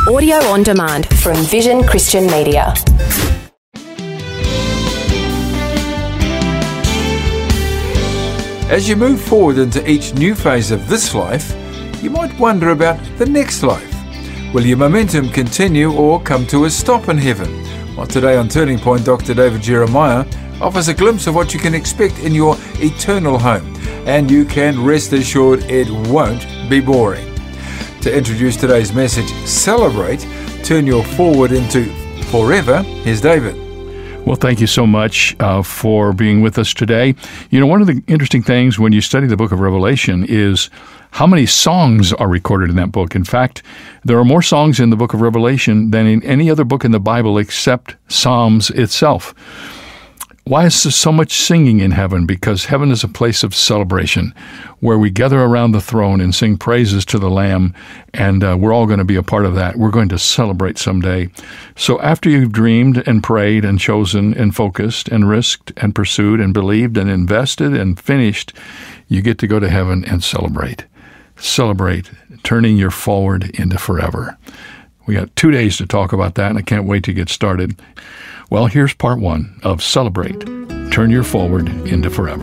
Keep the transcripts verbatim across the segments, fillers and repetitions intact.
Audio on demand from Vision Christian Media. As you move forward into each new phase of this life, you might wonder about the next life. Will your momentum continue or come to a stop in heaven? Well, today on Turning Point, Doctor David Jeremiah offers a glimpse of what you can expect in your eternal home, and you can rest assured it won't be boring. To introduce today's message, Celebrate, Turn Your Forward into Forever, here's David. Well, thank you so much uh, for being with us today. You know, one of the interesting things when you study the book of Revelation is how many songs are recorded in that book. In fact, there are more songs in the book of Revelation than in any other book in the Bible except Psalms itself. Why is there so much singing in heaven? Because heaven is a place of celebration where we gather around the throne and sing praises to the Lamb, and uh, we're all going to be a part of that. We're going to celebrate someday. So after you've dreamed and prayed and chosen and focused and risked and pursued and believed and invested and finished, you get to go to heaven and celebrate. Celebrate, turning your forward into forever. We got two days to talk about that, and I can't wait to get started. Well, here's part one of Celebrate, Turn Your Forward into Forever.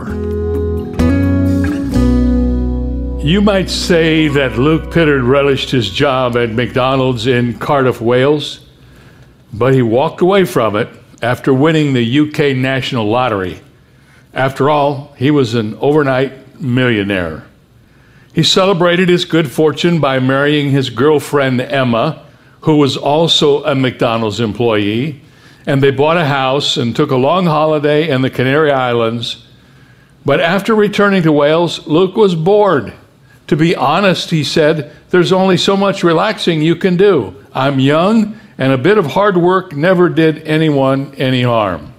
You might say that Luke Pittard relished his job at McDonald's in Cardiff, Wales, but he walked away from it after winning the U K National Lottery. After all, he was an overnight millionaire. He celebrated his good fortune by marrying his girlfriend, Emma, who was also a McDonald's employee, and they bought a house and took a long holiday in the Canary Islands. But after returning to Wales, Luke was bored. To be honest, he said, there's only so much relaxing you can do. I'm young, and a bit of hard work never did anyone any harm.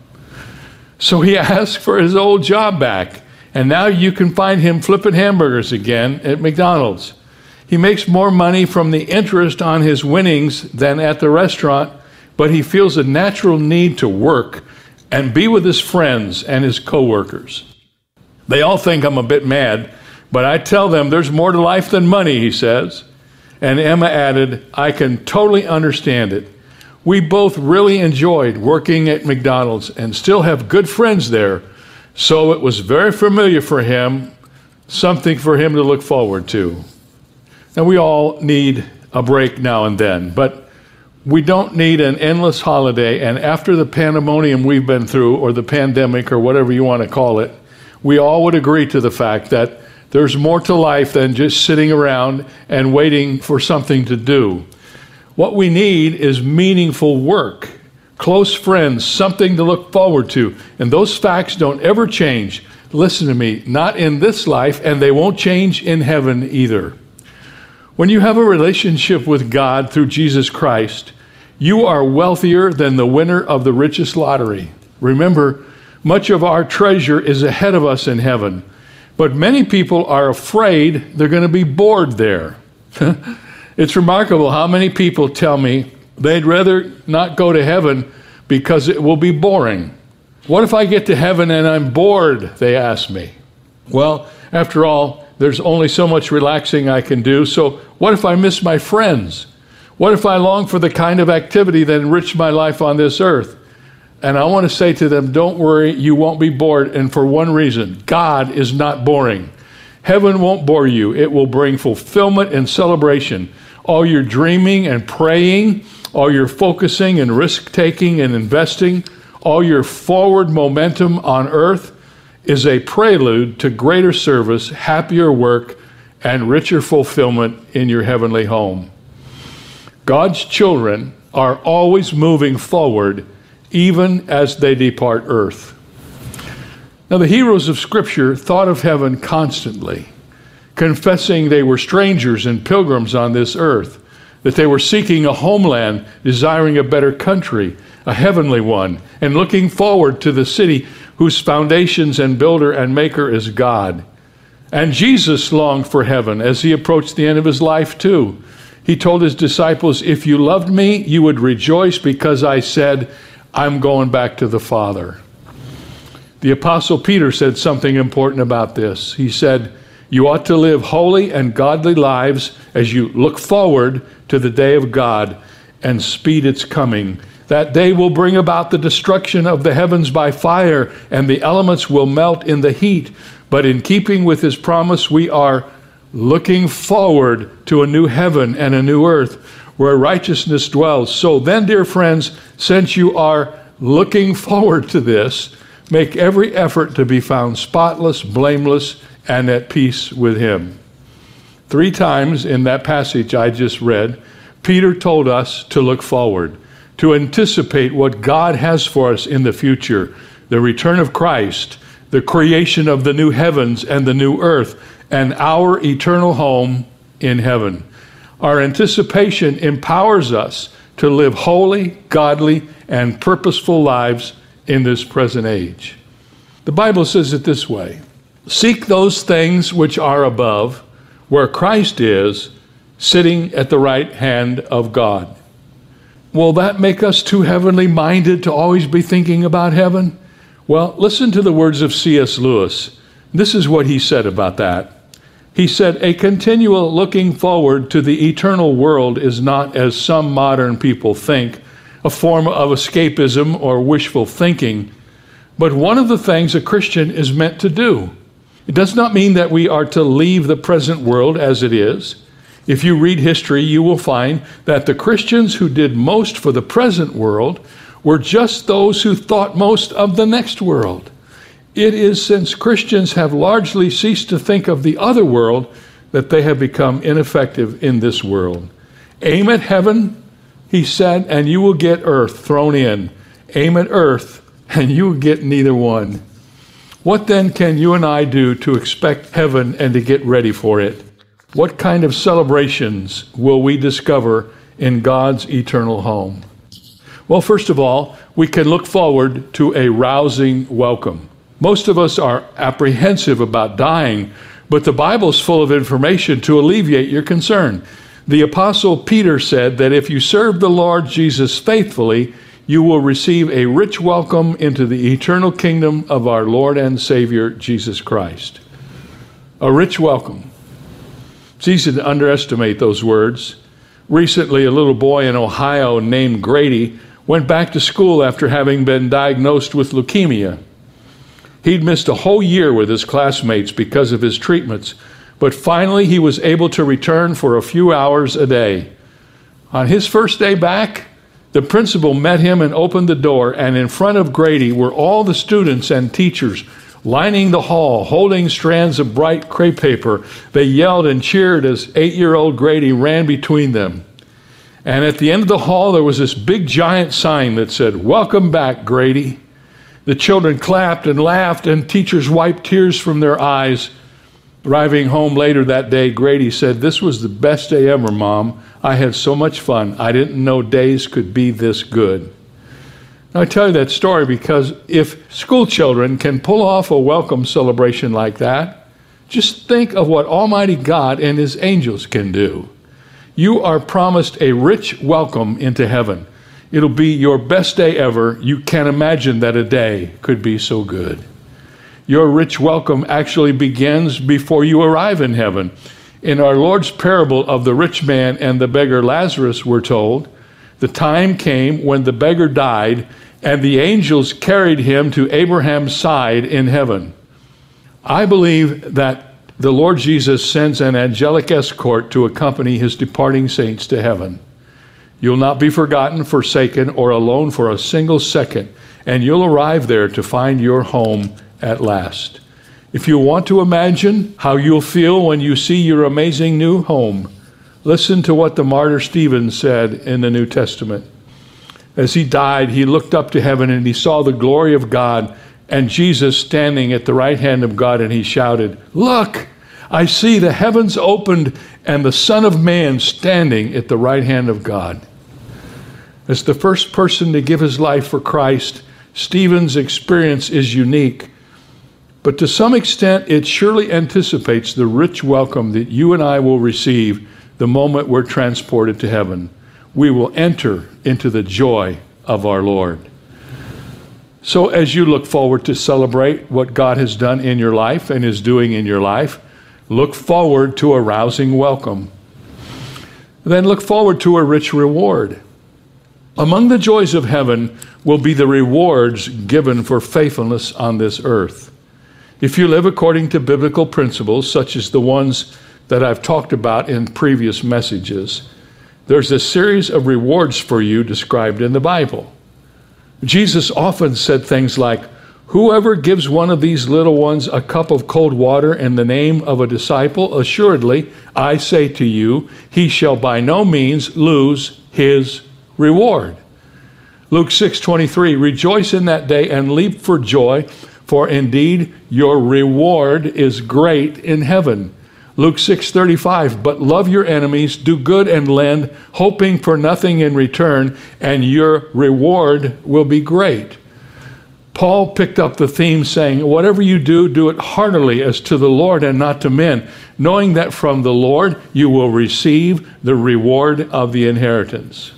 So he asked for his old job back, and now you can find him flipping hamburgers again at McDonald's. He makes more money from the interest on his winnings than at the restaurant, but he feels a natural need to work and be with his friends and his coworkers. They all think I'm a bit mad, but I tell them there's more to life than money, he says. And Emma added, I can totally understand it. We both really enjoyed working at McDonald's and still have good friends there, so it was very familiar for him, something for him to look forward to. Now, we all need a break now and then, but we don't need an endless holiday, and after the pandemonium we've been through, or the pandemic, or whatever you want to call it, we all would agree to the fact that there's more to life than just sitting around and waiting for something to do. What we need is meaningful work, close friends, something to look forward to, and those facts don't ever change. Listen to me, not in this life, and they won't change in heaven either. When you have a relationship with God through Jesus Christ, you are wealthier than the winner of the richest lottery. Remember, much of our treasure is ahead of us in heaven, but many people are afraid they're going to be bored there. It's remarkable how many people tell me they'd rather not go to heaven because it will be boring. What if I get to heaven and I'm bored, they ask me. Well, after all, there's only so much relaxing I can do, so what if I miss my friends? What if I long for the kind of activity that enriched my life on this earth? And I want to say to them, don't worry, you won't be bored, and for one reason, God is not boring. Heaven won't bore you. It will bring fulfillment and celebration. All your dreaming and praying, all your focusing and risk-taking and investing, all your forward momentum on earth is a prelude to greater service, happier work, and richer fulfillment in your heavenly home. God's children are always moving forward, even as they depart earth. Now, the heroes of Scripture thought of heaven constantly, confessing they were strangers and pilgrims on this earth, that they were seeking a homeland, desiring a better country, a heavenly one, and looking forward to the city whose foundations and builder and maker is God. And Jesus longed for heaven as he approached the end of his life too. He told his disciples, if you loved me, you would rejoice because I said, I'm going back to the Father. The Apostle Peter said something important about this. He said, you ought to live holy and godly lives as you look forward to the day of God and speed its coming. That day will bring about the destruction of the heavens by fire, and the elements will melt in the heat. But in keeping with his promise, we are looking forward to a new heaven and a new earth where righteousness dwells. So then, dear friends, since you are looking forward to this, make every effort to be found spotless, blameless, and at peace with him. Three times in that passage I just read, Peter told us to look forward, to anticipate what God has for us in the future, the return of Christ, the creation of the new heavens and the new earth, and our eternal home in heaven. Our anticipation empowers us to live holy, godly, and purposeful lives in this present age. The Bible says it this way: seek those things which are above, where Christ is, sitting at the right hand of God. Will that make us too heavenly minded to always be thinking about heaven? Well, listen to the words of C S Lewis. This is what he said about that. He said, a continual looking forward to the eternal world is not, as some modern people think, a form of escapism or wishful thinking, but one of the things a Christian is meant to do. It does not mean that we are to leave the present world as it is. If you read history, you will find that the Christians who did most for the present world were just those who thought most of the next world. It is since Christians have largely ceased to think of the other world that they have become ineffective in this world. Aim at heaven, he said, and you will get earth thrown in. Aim at earth, and you will get neither one. What then can you and I do to expect heaven and to get ready for it? What kind of celebrations will we discover in God's eternal home? Well, first of all, we can look forward to a rousing welcome. Most of us are apprehensive about dying, but the Bible's full of information to alleviate your concern. The Apostle Peter said that if you serve the Lord Jesus faithfully, you will receive a rich welcome into the eternal kingdom of our Lord and Savior, Jesus Christ. A rich welcome. It's easy to underestimate those words. Recently, a little boy in Ohio named Grady went back to school after having been diagnosed with leukemia. He'd missed a whole year with his classmates because of his treatments, but finally he was able to return for a few hours a day. On his first day back, the principal met him and opened the door, and in front of Grady were all the students and teachers lining the hall, holding strands of bright crepe paper. They yelled and cheered as eight-year-old Grady ran between them. And at the end of the hall, there was this big giant sign that said, "Welcome back, Grady." The children clapped and laughed, and teachers wiped tears from their eyes. Arriving home later that day, Grady said, "This was the best day ever, Mom. I had so much fun. I didn't know days could be this good." Now, I tell you that story because if school children can pull off a welcome celebration like that, just think of what Almighty God and his angels can do. You are promised a rich welcome into heaven. It'll be your best day ever. You can't imagine that a day could be so good. Your rich welcome actually begins before you arrive in heaven. In our Lord's parable of the rich man and the beggar Lazarus, we're told, the time came when the beggar died, and the angels carried him to Abraham's side in heaven. I believe that the Lord Jesus sends an angelic escort to accompany his departing saints to heaven. You'll not be forgotten, forsaken, or alone for a single second, and you'll arrive there to find your home at last. If you want to imagine how you'll feel when you see your amazing new home, listen to what the martyr Stephen said in the New Testament. As he died, he looked up to heaven and he saw the glory of God and Jesus standing at the right hand of God, and he shouted, "Look, I see the heavens opened and the Son of Man standing at the right hand of God." As the first person to give his life for Christ, Stephen's experience is unique. But to some extent, it surely anticipates the rich welcome that you and I will receive the moment we're transported to heaven. We will enter into the joy of our Lord. So as you look forward to celebrate what God has done in your life and is doing in your life, look forward to a rousing welcome. Then look forward to a rich reward. Among the joys of heaven will be the rewards given for faithfulness on this earth. If you live according to biblical principles, such as the ones that I've talked about in previous messages, there's a series of rewards for you described in the Bible. Jesus often said things like, "Whoever gives one of these little ones a cup of cold water in the name of a disciple, assuredly, I say to you, he shall by no means lose his reward." Luke six twenty-three, "Rejoice in that day and leap for joy, for indeed your reward is great in heaven." Luke six thirty-five, "But love your enemies, do good and lend, hoping for nothing in return, and your reward will be great." Paul picked up the theme saying, "Whatever you do, do it heartily as to the Lord and not to men, knowing that from the Lord you will receive the reward of the inheritance."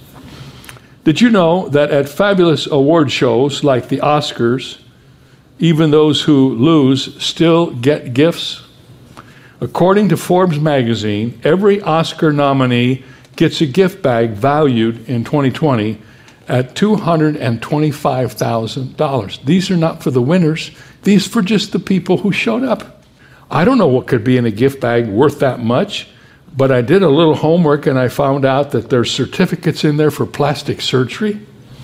Did you know that at fabulous award shows like the Oscars, even those who lose still get gifts? According to Forbes magazine, every Oscar nominee gets a gift bag valued in twenty twenty at two hundred twenty-five thousand dollars. These are not for the winners. These are for just the people who showed up. I don't know what could be in a gift bag worth that much, but I did a little homework and I found out that there's certificates in there for plastic surgery.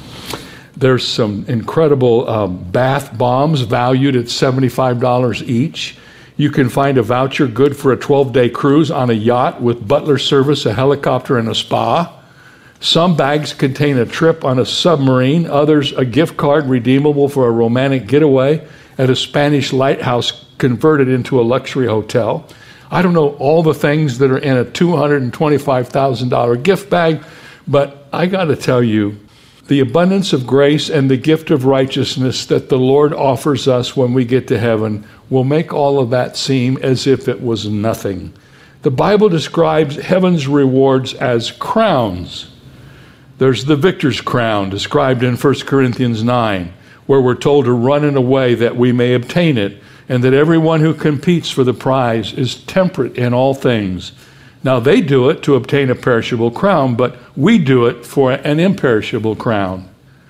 There's some incredible um, bath bombs valued at seventy-five dollars each. You can find a voucher good for a twelve-day cruise on a yacht with butler service, a helicopter, and a spa. Some bags contain a trip on a submarine, others a gift card redeemable for a romantic getaway at a Spanish lighthouse converted into a luxury hotel. I don't know all the things that are in a two hundred twenty-five thousand dollars gift bag, but I got to tell you, the abundance of grace and the gift of righteousness that the Lord offers us when we get to heaven will make all of that seem as if it was nothing. The Bible describes heaven's rewards as crowns. There's the victor's crown described in First Corinthians nine, where we're told to run in a way that we may obtain it, and that everyone who competes for the prize is temperate in all things. Now they do it to obtain a perishable crown, but we do it for an imperishable crown.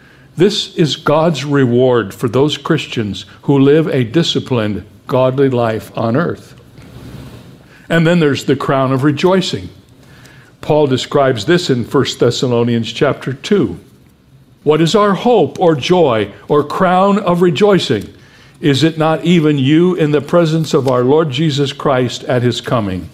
This is God's reward for those Christians who live a disciplined, godly life on earth. And then there's the crown of rejoicing. Paul describes this in First Thessalonians chapter two. "What is our hope or joy or crown of rejoicing? Is it not even you in the presence of our Lord Jesus Christ at his coming?"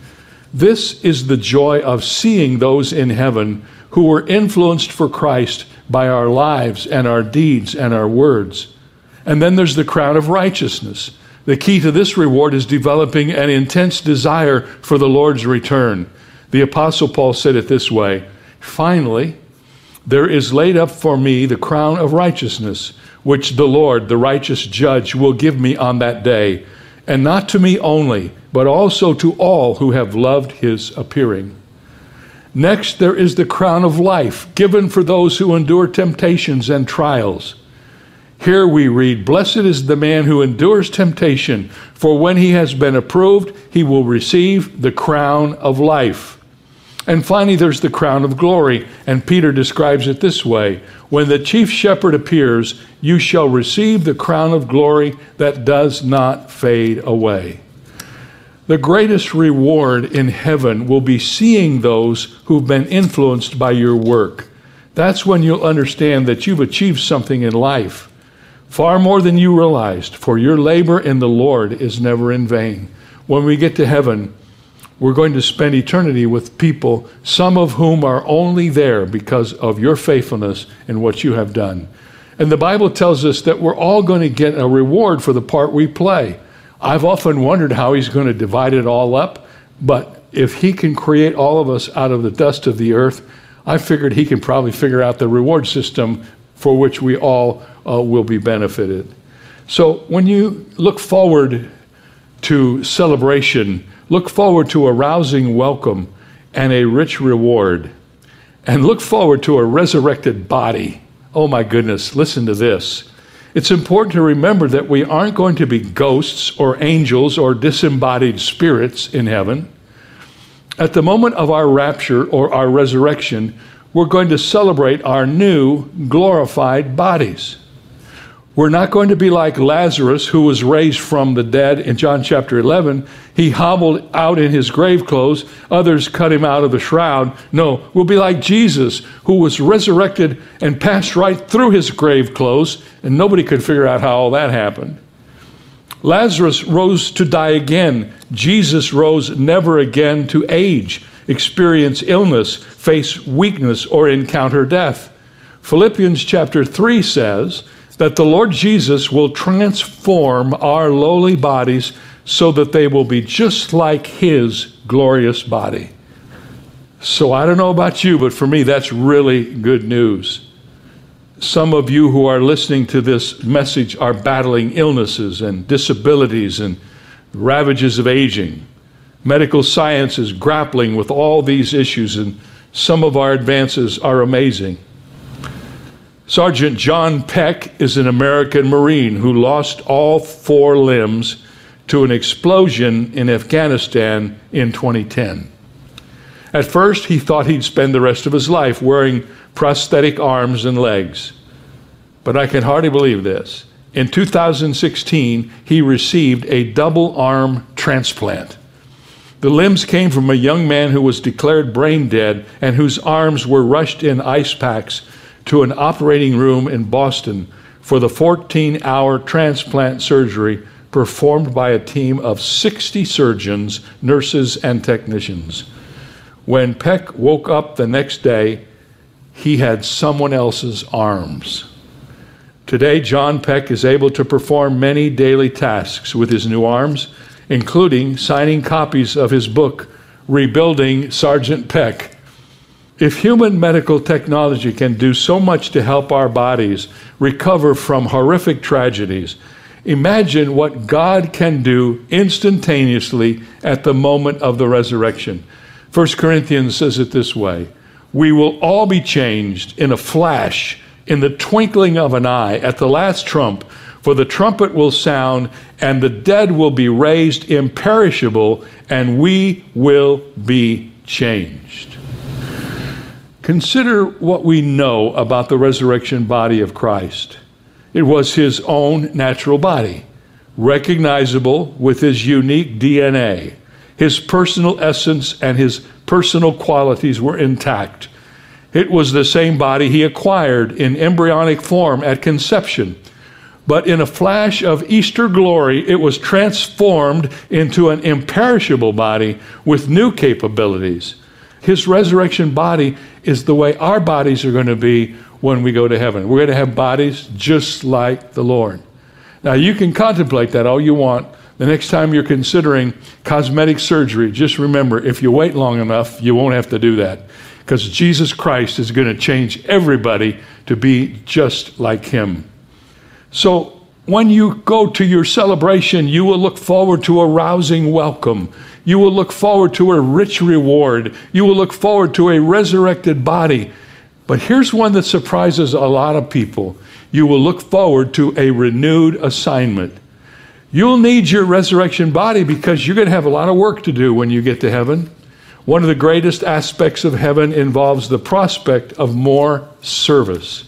This is the joy of seeing those in heaven who were influenced for Christ by our lives and our deeds and our words. And then there's the crown of righteousness. The key to this reward is developing an intense desire for the Lord's return. The Apostle Paul said it this way, "Finally, there is laid up for me the crown of righteousness, which the Lord, the righteous judge, will give me on that day, and not to me only, but also to all who have loved his appearing." Next, there is the crown of life, given for those who endure temptations and trials. Here we read, "Blessed is the man who endures temptation, for when he has been approved, he will receive the crown of life." And finally, there's the crown of glory, and Peter describes it this way, "When the chief shepherd appears, you shall receive the crown of glory that does not fade away." The greatest reward in heaven will be seeing those who've been influenced by your work. That's when you'll understand that you've achieved something in life, far more than you realized, for your labor in the Lord is never in vain. When we get to heaven, we're going to spend eternity with people, some of whom are only there because of your faithfulness and what you have done. And the Bible tells us that we're all going to get a reward for the part we play. I've often wondered how he's going to divide it all up, but if he can create all of us out of the dust of the earth, I figured he can probably figure out the reward system for which we all uh, will be benefited. So when you look forward to celebration, look forward to a rousing welcome and a rich reward, and look forward to a resurrected body. Oh my goodness, listen to this. It's important to remember that we aren't going to be ghosts or angels or disembodied spirits in heaven. At the moment of our rapture or our resurrection, we're going to celebrate our new glorified bodies. We're not going to be like Lazarus, who was raised from the dead in John chapter eleven. He hobbled out in his grave clothes. Others cut him out of the shroud. No, we'll be like Jesus, who was resurrected and passed right through his grave clothes, and nobody could figure out how all that happened. Lazarus rose to die again. Jesus rose never again to age, experience illness, face weakness, or encounter death. Philippians chapter three says that the Lord Jesus will transform our lowly bodies so that they will be just like his glorious body. So I don't know about you, but for me, that's really good news. Some of you who are listening to this message are battling illnesses and disabilities and ravages of aging. Medical science is grappling with all these issues, and some of our advances are amazing. Sergeant John Peck is an American Marine who lost all four limbs to an explosion in Afghanistan in twenty ten. At first, he thought he'd spend the rest of his life wearing prosthetic arms and legs. But I can hardly believe this. In two thousand sixteen, he received a double arm transplant. The limbs came from a young man who was declared brain dead and whose arms were rushed in ice packs to an operating room in Boston for the fourteen-hour transplant surgery performed by a team of sixty surgeons, nurses, and technicians. When Peck woke up the next day, he had someone else's arms. Today, John Peck is able to perform many daily tasks with his new arms, including signing copies of his book, Rebuilding Sergeant Peck. If human medical technology can do so much to help our bodies recover from horrific tragedies, imagine what God can do instantaneously at the moment of the resurrection. First Corinthians says it this way: we will all be changed in a flash, in the twinkling of an eye, at the last trump, for the trumpet will sound, and the dead will be raised imperishable, and we will be changed. Consider what we know about the resurrection body of Christ. It was his own natural body, recognizable with his unique D N A. His personal essence and his personal qualities were intact. It was the same body he acquired in embryonic form at conception. But in a flash of Easter glory, it was transformed into an imperishable body with new capabilities. His resurrection body is the way our bodies are going to be when we go to heaven. We're going to have bodies just like the Lord. Now, you can contemplate that all you want. The next time you're considering cosmetic surgery, just remember, if you wait long enough, you won't have to do that, because Jesus Christ is going to change everybody to be just like him. So when you go to your celebration, you will look forward to a rousing welcome. You will look forward to a rich reward. You will look forward to a resurrected body. But here's one that surprises a lot of people. You will look forward to a renewed assignment. You'll need your resurrection body because you're going to have a lot of work to do when you get to heaven. One of the greatest aspects of heaven involves the prospect of more service.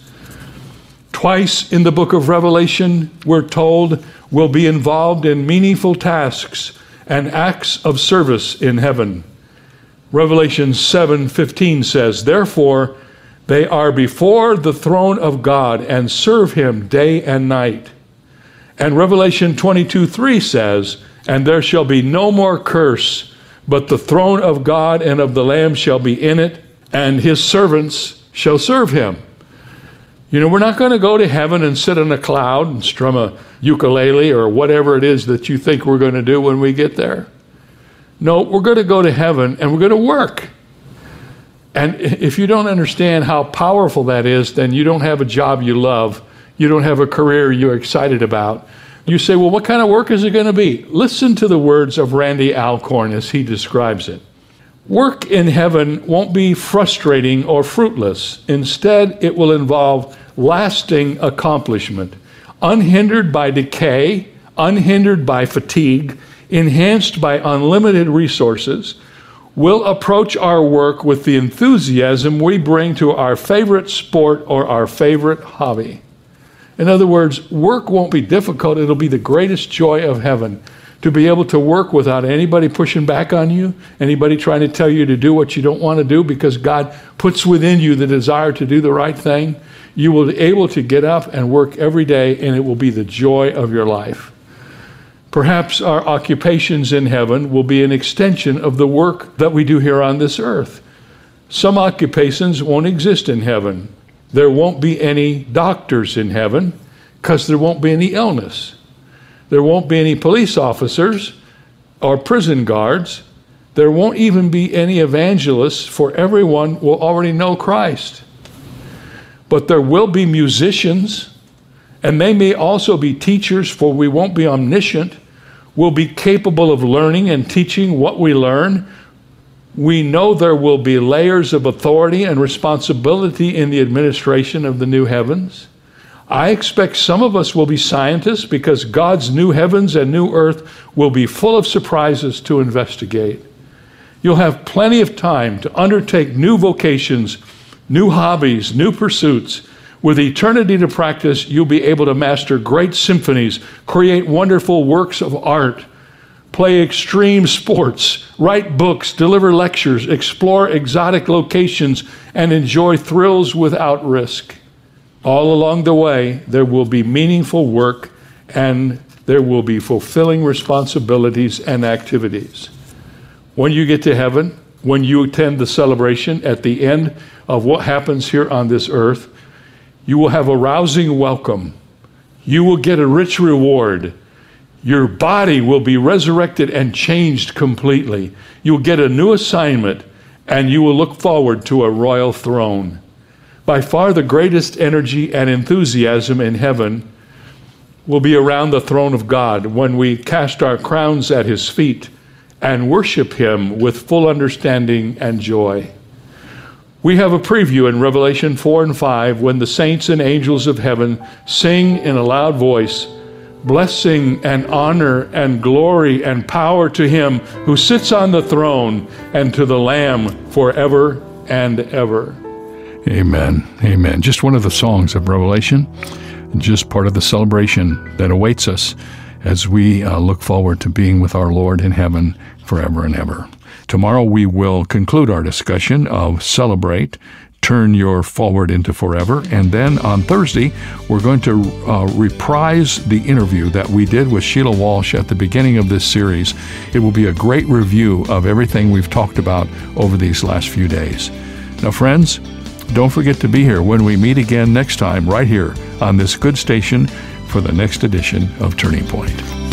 Twice in the book of Revelation, we're told we'll be involved in meaningful tasks and acts of service in heaven. Revelation seven fifteen says, therefore, they are before the throne of God and serve him day and night. And Revelation twenty-two three says, and there shall be no more curse, but the throne of God and of the Lamb shall be in it, and his servants shall serve him. You know, we're not going to go to heaven and sit on a cloud and strum a ukulele or whatever it is that you think we're going to do when we get there. No, we're going to go to heaven and we're going to work. And if you don't understand how powerful that is, then you don't have a job you love. You don't have a career you're excited about. You say, well, what kind of work is it going to be? Listen to the words of Randy Alcorn as he describes it. Work in heaven won't be frustrating or fruitless. Instead, it will involve lasting accomplishment, unhindered by decay, unhindered by fatigue, enhanced by unlimited resources. we'll approach our work with the enthusiasm we bring to our favorite sport or our favorite hobby. In other words, work won't be difficult. It'll be the greatest joy of heaven to be able to work without anybody pushing back on you, anybody trying to tell you to do what you don't want to do, because God puts within you the desire to do the right thing. You will be able to get up and work every day, and it will be the joy of your life. Perhaps our occupations in heaven will be an extension of the work that we do here on this earth. Some occupations won't exist in heaven. There won't be any doctors in heaven because there won't be any illness. There won't be any police officers or prison guards. There won't even be any evangelists, for everyone will already know Christ. But there will be musicians, and they may also be teachers, for we won't be omniscient. We'll be capable of learning and teaching what we learn. We know there will be layers of authority and responsibility in the administration of the new heavens. I expect some of us will be scientists, because God's new heavens and new earth will be full of surprises to investigate. You'll have plenty of time to undertake new vocations, new hobbies, new pursuits. With eternity to practice, you'll be able to master great symphonies, create wonderful works of art, play extreme sports, write books, deliver lectures, explore exotic locations, and enjoy thrills without risk. All along the way, there will be meaningful work, and there will be fulfilling responsibilities and activities. When you get to heaven, when you attend the celebration at the end of what happens here on this earth, you will have a rousing welcome. You will get a rich reward. Your body will be resurrected and changed completely. You'll get a new assignment, and you will look forward to a royal throne. By far the greatest energy and enthusiasm in heaven will be around the throne of God when we cast our crowns at his feet and worship him with full understanding and joy. We have a preview in Revelation four and five when the saints and angels of heaven sing in a loud voice, "Blessing and honor and glory and power to him who sits on the throne and to the Lamb forever and ever." Amen. Amen. Just one of the songs of Revelation, just part of the celebration that awaits us as we uh, look forward to being with our Lord in heaven forever and ever. Tomorrow we will conclude our discussion of Celebrate, Turn Your Forward into Forever. And then on Thursday, we're going to uh, reprise the interview that we did with Sheila Walsh at the beginning of this series. It will be a great review of everything we've talked about over these last few days. Now, friends, don't forget to be here when we meet again next time, right here on this good station for the next edition of Turning Point.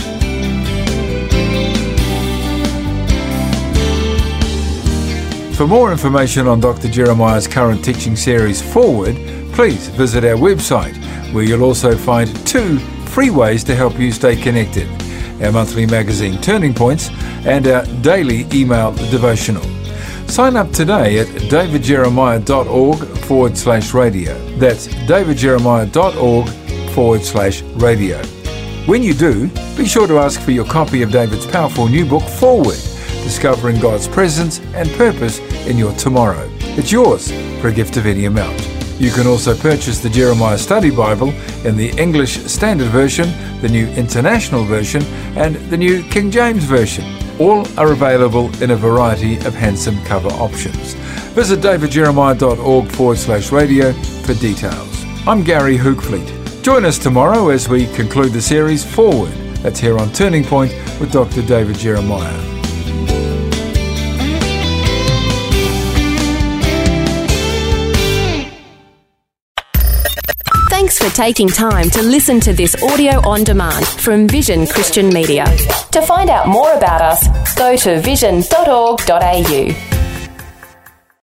For more information on Doctor Jeremiah's current teaching series, Forward, please visit our website, where you'll also find two free ways to help you stay connected: our monthly magazine, Turning Points, and our daily email devotional. Sign up today at davidjeremiah.org forward slash radio. That's davidjeremiah.org forward slash radio. When you do, be sure to ask for your copy of David's powerful new book, Forward, Discovering God's Presence and Purpose in Your Tomorrow. It's yours for a gift of any amount. You can also purchase the Jeremiah Study Bible in the English Standard Version, the New International Version, and the New King James Version. All are available in a variety of handsome cover options. Visit davidjeremiah.org forward slash radio for details. I'm Gary Hookfleet. Join us tomorrow as we conclude the series Forward. That's here on Turning Point with Doctor David Jeremiah. Thanks for taking time to listen to this audio on demand from Vision Christian Media. To find out more about us, go to vision dot org dot a u.